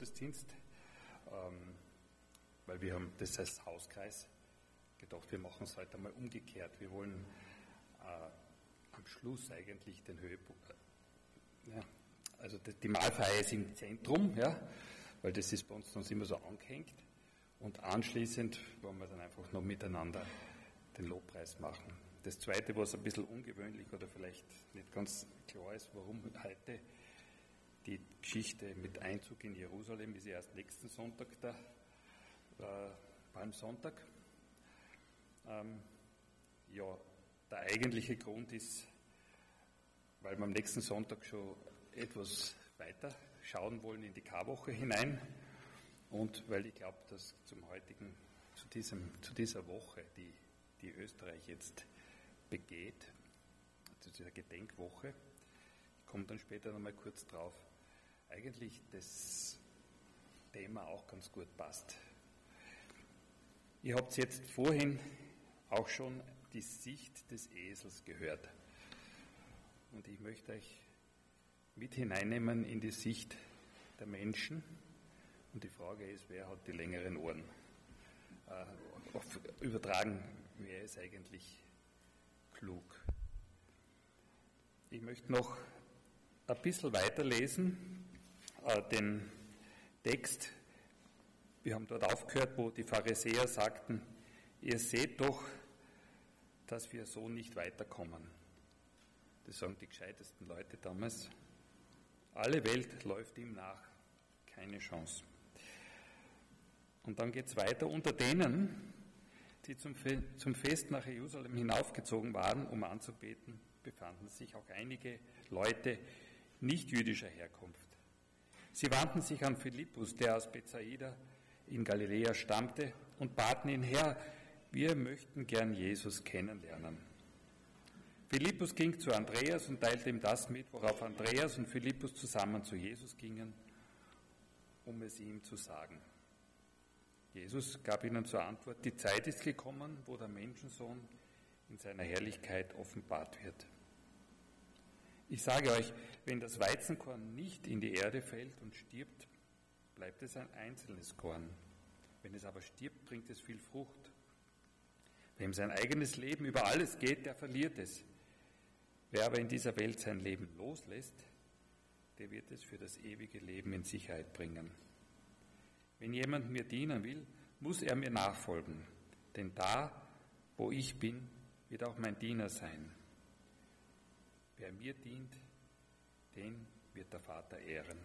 Gottesdienst, weil wir haben das als Hauskreis gedacht, wir machen es heute einmal umgekehrt. Wir wollen am Schluss eigentlich den Höhepunkt, also die Mahlfeier ist im Zentrum, weil das ist bei uns immer so angehängt, und anschließend wollen wir dann einfach noch miteinander den Lobpreis machen. Das Zweite, was ein bisschen ungewöhnlich oder vielleicht nicht ganz klar ist, warum heute die Geschichte mit Einzug in Jerusalem ist ja erst nächsten Sonntag, der Palmsonntag. Der eigentliche Grund ist, weil wir am nächsten Sonntag schon etwas weiter schauen wollen in die Karwoche hinein und weil ich glaube, dass zu dieser Woche, die Österreich jetzt begeht, zu dieser Gedenkwoche, ich komme dann später nochmal kurz drauf, eigentlich das Thema auch ganz gut passt. Ihr habt jetzt vorhin auch schon die Sicht des Esels gehört. Und ich möchte euch mit hineinnehmen in die Sicht der Menschen. Und die Frage ist, wer hat die längeren Ohren? Übertragen, wer ist eigentlich klug? Ich möchte noch ein bisschen weiterlesen, den Text. Wir haben dort aufgehört, wo die Pharisäer sagten, ihr seht doch, dass wir so nicht weiterkommen. Das sagen die gescheitesten Leute damals. Alle Welt läuft ihm nach, keine Chance. Und dann geht es weiter. Unter denen, die zum Fest nach Jerusalem hinaufgezogen waren, um anzubeten, befanden sich auch einige Leute nicht jüdischer Herkunft. Sie wandten sich an Philippus, der aus Bethsaida in Galiläa stammte, und baten ihn, Herr, wir möchten gern Jesus kennenlernen. Philippus ging zu Andreas und teilte ihm das mit, worauf Andreas und Philippus zusammen zu Jesus gingen, um es ihm zu sagen. Jesus gab ihnen zur Antwort, die Zeit ist gekommen, wo der Menschensohn in seiner Herrlichkeit offenbart wird. Ich sage euch, wenn das Weizenkorn nicht in die Erde fällt und stirbt, bleibt es ein einzelnes Korn. Wenn es aber stirbt, bringt es viel Frucht. Wem sein eigenes Leben über alles geht, der verliert es. Wer aber in dieser Welt sein Leben loslässt, der wird es für das ewige Leben in Sicherheit bringen. Wenn jemand mir dienen will, muss er mir nachfolgen. Denn da, wo ich bin, wird auch mein Diener sein. Wer mir dient, den wird der Vater ehren.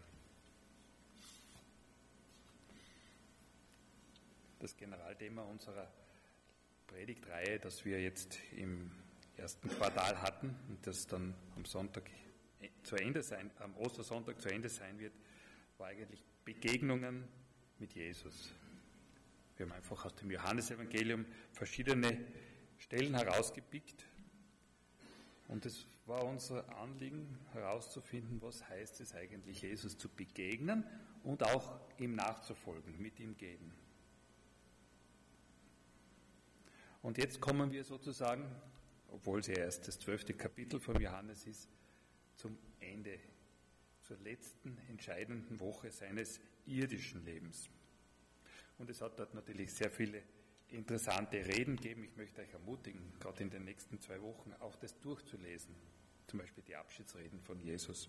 Das Generalthema unserer Predigtreihe, das wir jetzt im ersten Quartal hatten und das dann am Ostersonntag zu Ende sein wird, war eigentlich Begegnungen mit Jesus. Wir haben einfach aus dem Johannesevangelium verschiedene Stellen herausgepickt und es war unser Anliegen herauszufinden, was heißt es eigentlich, Jesus zu begegnen und auch ihm nachzufolgen, mit ihm gehen. Und jetzt kommen wir sozusagen, obwohl es ja erst das 12. Kapitel vom Johannes ist, zum Ende, zur letzten entscheidenden Woche seines irdischen Lebens. Und es hat dort natürlich sehr viele interessante Reden gegeben. Ich möchte euch ermutigen, gerade in den nächsten 2 Wochen auch das durchzulesen, zum Beispiel die Abschiedsreden von Jesus.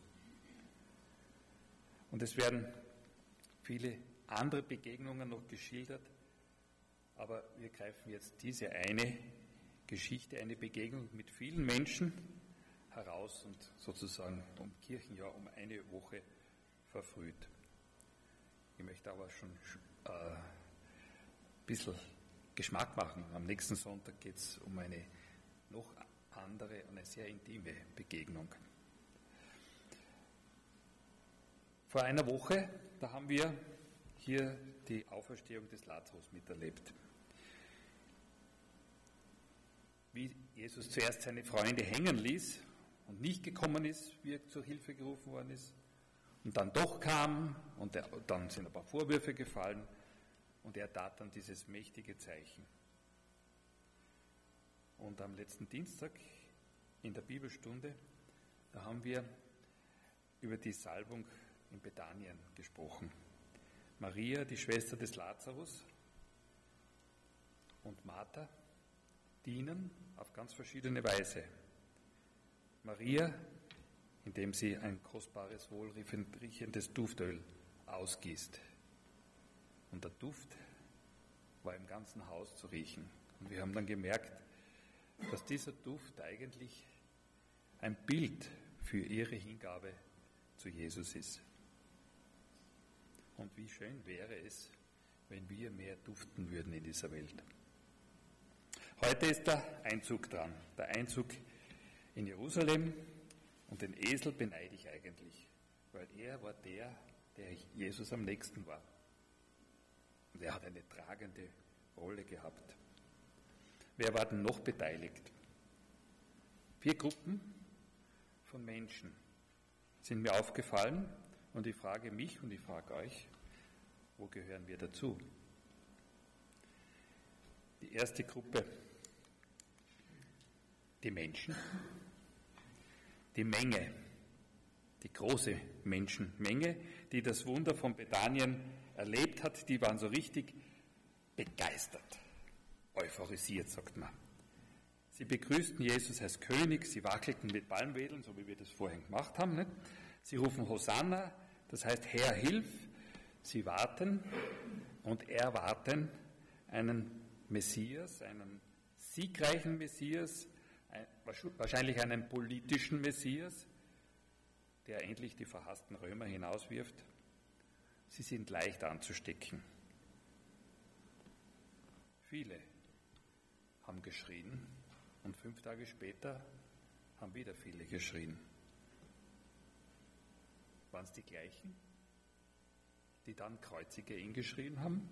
Und es werden viele andere Begegnungen noch geschildert, aber wir greifen jetzt diese eine Geschichte, eine Begegnung mit vielen Menschen heraus und sozusagen um Kirchenjahr um eine Woche verfrüht. Ich möchte aber schon ein bisschen Geschmack machen. Am nächsten Sonntag geht es um eine noch andere und eine sehr intime Begegnung. Vor einer Woche, da haben wir hier die Auferstehung des Lazarus miterlebt. Wie Jesus zuerst seine Freunde hängen ließ und nicht gekommen ist, wie er zur Hilfe gerufen worden ist, und dann doch kam und dann sind ein paar Vorwürfe gefallen und er tat dann dieses mächtige Zeichen. Und am letzten Dienstag in der Bibelstunde, da haben wir über die Salbung in Bethanien gesprochen. Maria, die Schwester des Lazarus, und Martha dienen auf ganz verschiedene Weise. Maria, indem sie ein kostbares, wohlriechendes Duftöl ausgießt. Und der Duft war im ganzen Haus zu riechen. Und wir haben dann gemerkt, dass dieser Duft eigentlich ein Bild für ihre Hingabe zu Jesus ist. Und wie schön wäre es, wenn wir mehr duften würden in dieser Welt. Heute ist der Einzug dran, der Einzug in Jerusalem, und den Esel beneide ich eigentlich, weil er war der Jesus am nächsten war. Und er hat eine tragende Rolle gehabt. Wer war denn noch beteiligt? 4 Gruppen von Menschen sind mir aufgefallen, und ich frage mich und ich frage euch, wo gehören wir dazu? Die erste Gruppe, die Menschen, die Menge, die große Menschenmenge, die das Wunder von Bethanien erlebt hat, die waren so richtig begeistert, euphorisiert, sagt man. Sie begrüßten Jesus als König, sie wackelten mit Palmwedeln, so wie wir das vorhin gemacht haben. Nicht? Sie rufen Hosanna, das heißt Herr, hilf. Sie warten und erwarten einen Messias, einen siegreichen Messias, wahrscheinlich einen politischen Messias, der endlich die verhassten Römer hinauswirft. Sie sind leicht anzustecken. Viele haben geschrien und 5 Tage später haben wieder viele geschrien. Waren es die gleichen, die dann kreuzige ihn geschrien haben?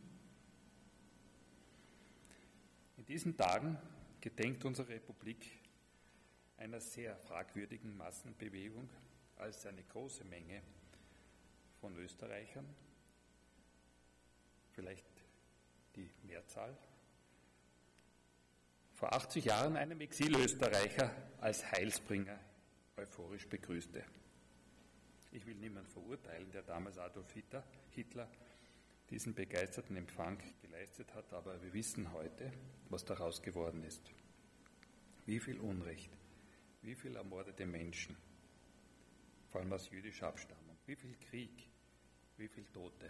In diesen Tagen gedenkt unsere Republik einer sehr fragwürdigen Massenbewegung, als eine große Menge von Österreichern, vielleicht die Mehrzahl, vor 80 Jahren einem Exilösterreicher als Heilsbringer euphorisch begrüßte. Ich will niemanden verurteilen, der damals Adolf Hitler diesen begeisterten Empfang geleistet hat, aber wir wissen heute, was daraus geworden ist. Wie viel Unrecht, wie viel ermordete Menschen, vor allem aus jüdischer Abstammung, wie viel Krieg, wie viel Tote.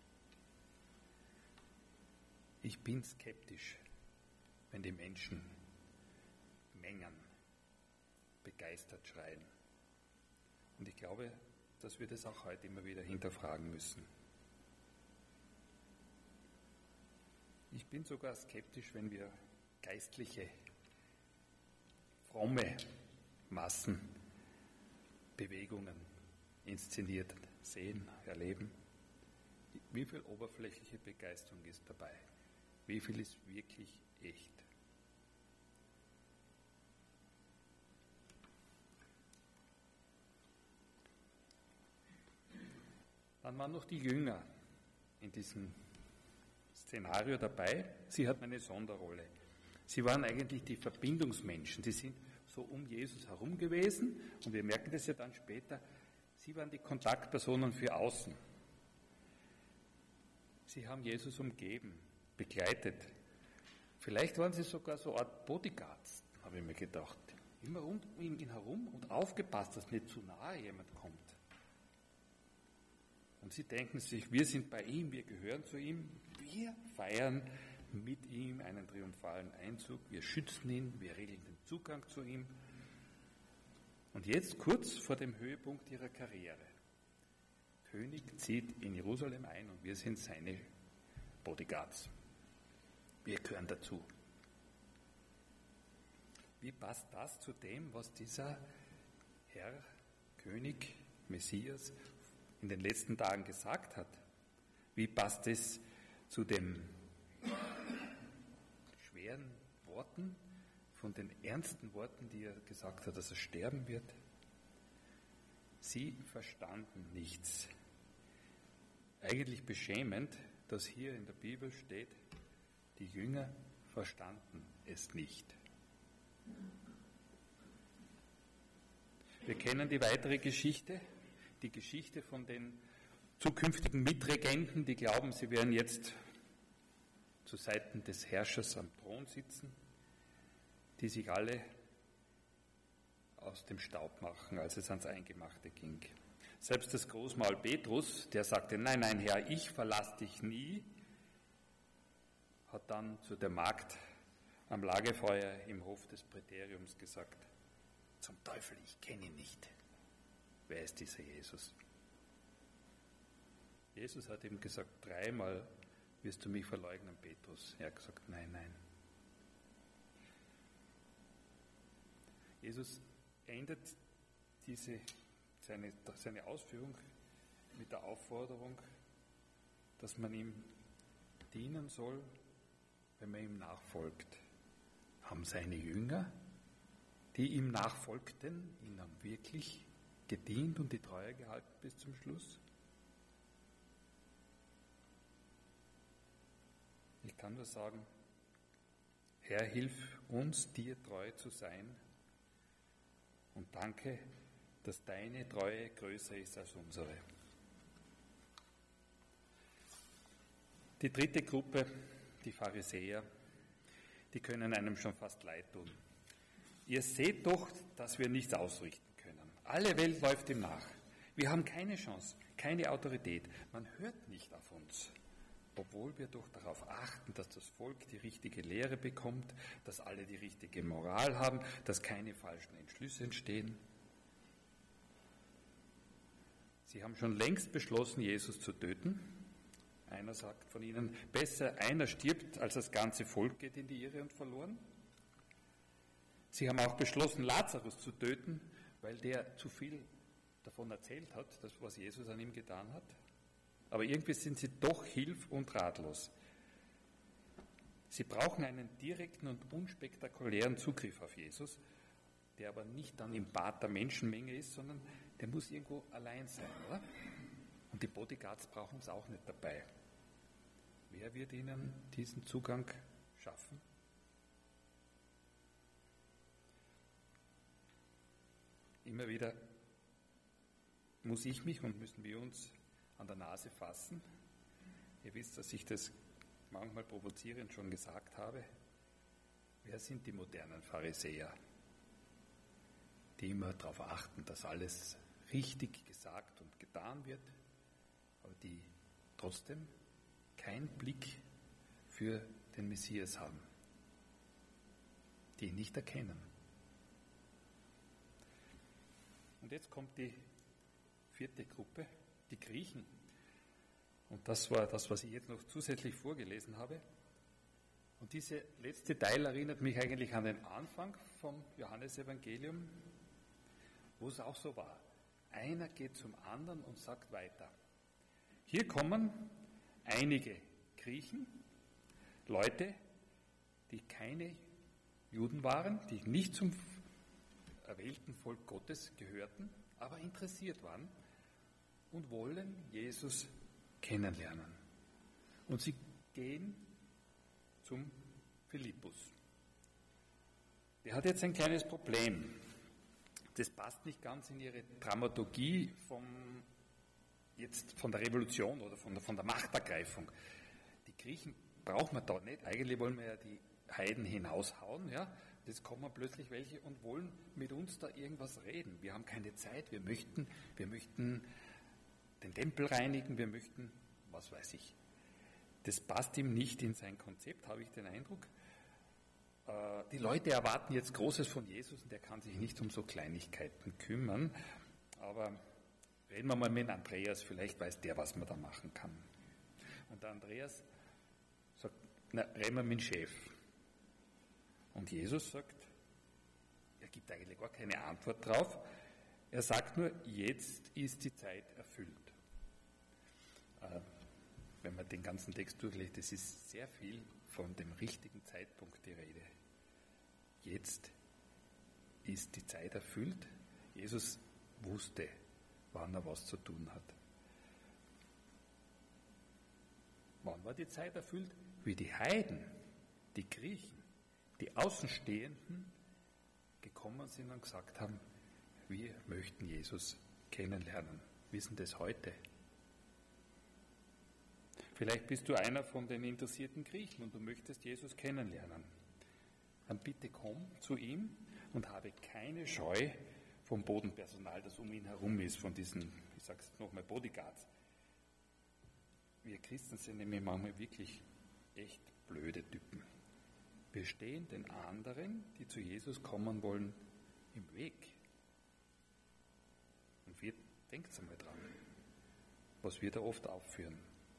Ich bin skeptisch, wenn die Menschen Mengen begeistert schreien. Und ich glaube, dass wir das auch heute immer wieder hinterfragen müssen. Ich bin sogar skeptisch, wenn wir geistliche, fromme Massenbewegungen inszeniert sehen, erleben. Wie viel oberflächliche Begeisterung ist dabei? Wie viel ist wirklich echt? Dann waren noch die Jünger in diesem Szenario dabei. Sie hatten eine Sonderrolle. Sie waren eigentlich die Verbindungsmenschen. Sie sind so um Jesus herum gewesen und wir merken das ja dann später. Sie waren die Kontaktpersonen für außen. Sie haben Jesus umgeben, begleitet. Vielleicht waren sie sogar so eine Art Bodyguards, habe ich mir gedacht. Immer um ihn herum und aufgepasst, dass nicht zu nahe jemand kommt. Und sie denken sich, wir sind bei ihm, wir gehören zu ihm, wir feiern mit ihm einen triumphalen Einzug, wir schützen ihn, wir regeln den Zugang zu ihm. Und jetzt kurz vor dem Höhepunkt ihrer Karriere. König zieht in Jerusalem ein und wir sind seine Bodyguards. Wir gehören dazu. Wie passt das zu dem, was dieser Herr, König, Messias in den letzten Tagen gesagt hat? Wie passt es zu den schweren Worten, von den ernsten Worten, die er gesagt hat, dass er sterben wird? Sie verstanden nichts. Eigentlich beschämend, dass hier in der Bibel steht, die Jünger verstanden es nicht. Wir kennen die weitere Geschichte, die Geschichte von den zukünftigen Mitregenten, die glauben, sie werden jetzt zu Seiten des Herrschers am Thron sitzen, die sich alle aus dem Staub machen, als es ans Eingemachte ging. Selbst das Großmaul Petrus, der sagte, nein, nein, Herr, ich verlasse dich nie, hat dann zu der Magd am Lagerfeuer im Hof des Präteriums gesagt, zum Teufel, ich kenne ihn nicht. Wer ist dieser Jesus? Jesus hat ihm gesagt, 3-mal wirst du mich verleugnen, Petrus. Er hat gesagt, nein, nein. Jesus endet seine Ausführung mit der Aufforderung, dass man ihm dienen soll, wenn man ihm nachfolgt. Haben seine Jünger, die ihm nachfolgten, ihnen wirklich gedient und die Treue gehalten bis zum Schluss? Ich kann nur sagen, Herr, hilf uns, dir treu zu sein und danke, dass deine Treue größer ist als unsere. Die dritte Gruppe, die Pharisäer, die können einem schon fast leid tun. Ihr seht doch, dass wir nichts ausrichten können. Alle Welt läuft ihm nach. Wir haben keine Chance, keine Autorität. Man hört nicht auf uns, obwohl wir doch darauf achten, dass das Volk die richtige Lehre bekommt, dass alle die richtige Moral haben, dass keine falschen Entschlüsse entstehen. Sie haben schon längst beschlossen, Jesus zu töten. Einer sagt von ihnen, besser einer stirbt, als das ganze Volk geht in die Irre und verloren. Sie haben auch beschlossen, Lazarus zu töten, weil der zu viel davon erzählt hat, das, was Jesus an ihm getan hat. Aber irgendwie sind sie doch hilf- und ratlos. Sie brauchen einen direkten und unspektakulären Zugriff auf Jesus, der aber nicht dann im Bad der Menschenmenge ist, sondern der muss irgendwo allein sein, oder? Und die Bodyguards brauchen es auch nicht dabei. Wer wird ihnen diesen Zugang schaffen? Immer wieder muss ich mich und müssen wir uns an der Nase fassen. Ihr wisst, dass ich das manchmal provozierend schon gesagt habe. Wer sind die modernen Pharisäer, die immer darauf achten, dass alles richtig gesagt und getan wird, aber die trotzdem keinen Blick für den Messias haben, die ihn nicht erkennen? Und jetzt kommt die vierte Gruppe, die Griechen. Und das war das, was ich jetzt noch zusätzlich vorgelesen habe. Und dieser letzte Teil erinnert mich eigentlich an den Anfang vom Johannesevangelium, wo es auch so war. Einer geht zum anderen und sagt weiter. Hier kommen einige Griechen, Leute, die keine Juden waren, die nicht zum erwählten Volk Gottes gehörten, aber interessiert waren und wollen Jesus kennenlernen. Und sie gehen zum Philippus. Der hat jetzt ein kleines Problem. Das passt nicht ganz in ihre Dramaturgie von der Revolution oder von der Machtergreifung. Die Griechen braucht man da nicht. Eigentlich wollen wir ja die Heiden hinaushauen. Ja? Jetzt kommen plötzlich welche und wollen mit uns da irgendwas reden. Wir haben keine Zeit. Wir möchten den Tempel reinigen. Wir möchten, was weiß ich. Das passt ihm nicht in sein Konzept, habe ich den Eindruck. Die Leute erwarten jetzt Großes von Jesus und er kann sich nicht um so Kleinigkeiten kümmern. Aber reden wir mal mit Andreas, vielleicht weiß der, was man da machen kann. Und der Andreas sagt, na, reden wir mit dem Chef. Und Jesus sagt, er gibt eigentlich gar keine Antwort drauf. Er sagt nur, jetzt ist die Zeit erfüllt. Wenn man den ganzen Text durchliest, das ist sehr viel von dem richtigen Zeitpunkt die Rede. Jetzt ist die Zeit erfüllt. Jesus wusste, wann er was zu tun hat. Wann war die Zeit erfüllt? Wie die Heiden, die Griechen, die Außenstehenden gekommen sind und gesagt haben, wir möchten Jesus kennenlernen. Wir sind es heute. Vielleicht bist du einer von den interessierten Griechen und du möchtest Jesus kennenlernen. Dann bitte komm zu ihm und habe keine Scheu vom Bodenpersonal, das um ihn herum ist, von diesen, ich sage es nochmal, Bodyguards. Wir Christen sind nämlich manchmal wirklich echt blöde Typen. Wir stehen den anderen, die zu Jesus kommen wollen, im Weg. Und wir, denkt einmal dran, was wir da oft aufführen.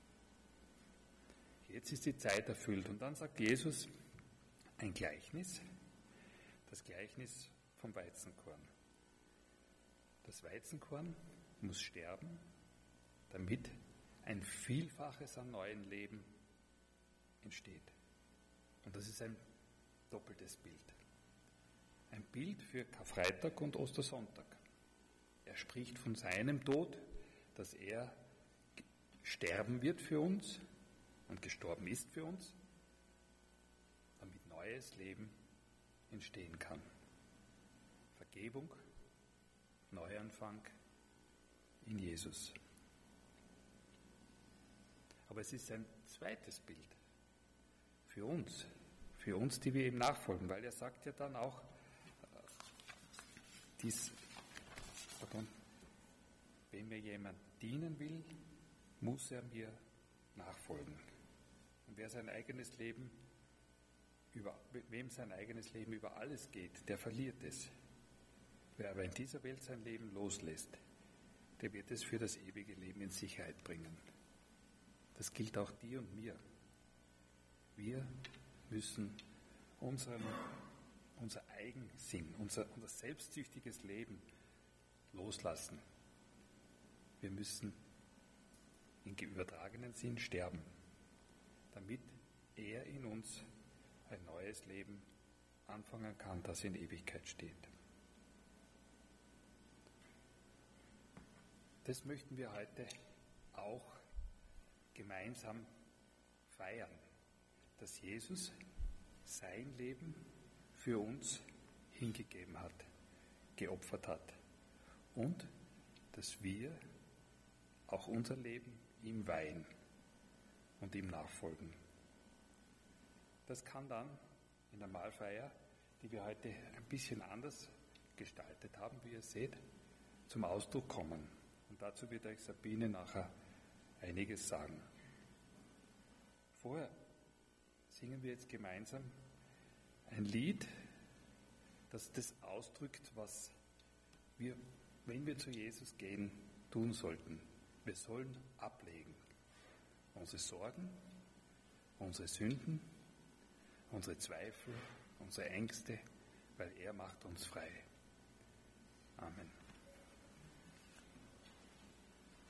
Jetzt ist die Zeit erfüllt und dann sagt Jesus ein Gleichnis, das Gleichnis vom Weizenkorn. Das Weizenkorn muss sterben, damit ein Vielfaches an neuem Leben entsteht. Und das ist ein doppeltes Bild. Ein Bild für Karfreitag und Ostersonntag. Er spricht von seinem Tod, dass er sterben wird für uns und gestorben ist für uns, damit neues Leben entstehen kann. Vergebung, Neuanfang in Jesus. Aber es ist ein zweites Bild für uns, die wir ihm nachfolgen, weil er sagt ja dann auch, wenn mir jemand dienen will, muss er mir nachfolgen. Und wem sein eigenes Leben über alles geht, der verliert es. Wer aber in dieser Welt sein Leben loslässt, der wird es für das ewige Leben in Sicherheit bringen. Das gilt auch dir und mir. Wir müssen unser Eigensinn, unser selbstsüchtiges Leben loslassen. Wir müssen im übertragenen Sinn sterben, damit er in uns ein neues Leben anfangen kann, das in Ewigkeit steht. Das möchten wir heute auch gemeinsam feiern, dass Jesus sein Leben für uns hingegeben hat, geopfert hat und dass wir auch unser Leben ihm weihen und ihm nachfolgen. Das kann dann in der Mahlfeier, die wir heute ein bisschen anders gestaltet haben, wie ihr seht, zum Ausdruck kommen. Und dazu wird euch Sabine nachher einiges sagen. Vorher singen wir jetzt gemeinsam ein Lied, das das ausdrückt, was wir, wenn wir zu Jesus gehen, tun sollten. Wir sollen ablegen. Unsere Sorgen, unsere Sünden, unsere Zweifel, unsere Ängste, weil er macht uns frei.